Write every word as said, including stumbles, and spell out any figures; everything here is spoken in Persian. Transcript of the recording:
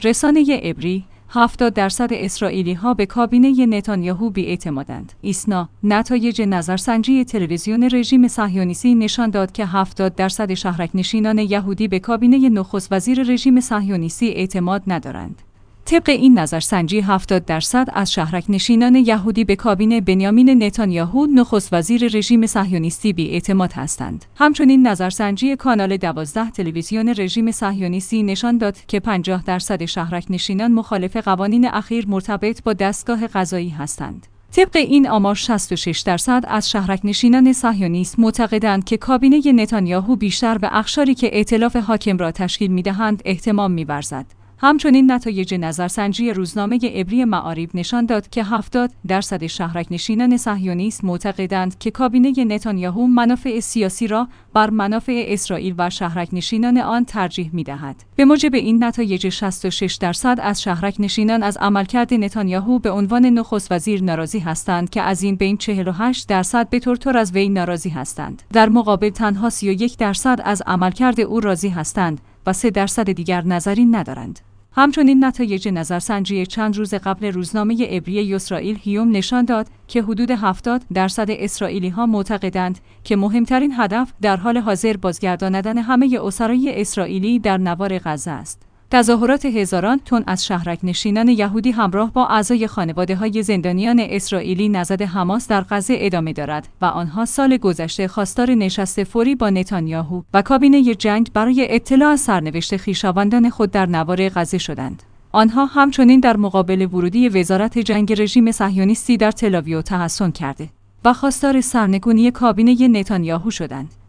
رسانه عبری: هفتاد درصد اسرائیلی ها به کابینه نتانیاهو بی‌اعتمادند. ایسنا: نتایج نظرسنجی تلویزیون رژیم صهیونیستی نشان داد که هفتاد درصد شهرک‌نشینان یهودی به کابینه نخست وزیر رژیم صهیونیستی اعتماد ندارند. طبق این نظرسنجی هفتاد درصد از شهرک‌نشینان یهودی به کابینه بنیامین نتانیاهو نخست وزیر رژیم صهیونیستی بی‌اعتماد هستند. همچنین نظرسنجی کانال دوازده تلویزیون رژیم صهیونیستی نشان داد که پنجاه درصد شهرک‌نشینان مخالف قوانین اخیر مرتبط با دستگاه قضایی هستند. طبق این آمار شصت و شش درصد از شهرک‌نشینان صهیونیست معتقدند که کابینه نتانیاهو بیشتر به اقشاری که ائتلاف حاکم را تشکیل می‌دهند اهتمام می‌ورزد. همچنین نتایج نظرسنجی روزنامه عبری معارف نشان داد که هفتاد درصد شهرک‌نشینان صهیونیست معتقدند که کابینه نتانیاهو منافع سیاسی را بر منافع اسرائیل و شهرک‌نشینان آن ترجیح می‌دهد. به موجب این نتایج شصت و شش درصد از شهرک‌نشینان از عملکرد نتانیاهو به عنوان نخست وزیر ناراضی هستند که از این بین چهل و هشت درصد به طور از وی ناراضی هستند. در مقابل تنها سی و یک درصد از عملکرد او راضی هستند و سه درصد دیگر نظری ندارند. همچنین نتایج نظرسنجی چند روز قبل روزنامه عبری یسرائیل هیوم نشان داد که حدود هفتاد درصد اسرائیلی ها معتقدند که مهمترین هدف در حال حاضر بازگرداندن همه اسرای اسرائیلی در نوار غزه است. تظاهرات هزاران تن از شهرک‌نشینان یهودی همراه با اعضای خانواده‌های زندانیان اسرائیلی نژاد حماس در غزه ادامه دارد و آنها سال گذشته خواستار نشست فوری با نتانیاهو و کابینه جنگ برای اطلاع از سرنوشت خویشاوندان خود در نوار غزه شدند. آنها همچنین در مقابل ورودی وزارت جنگ رژیم صهیونیستی در تل‌آویو تحسن کرده و خواستار سرنگونی کابینه نتانیاهو شدند.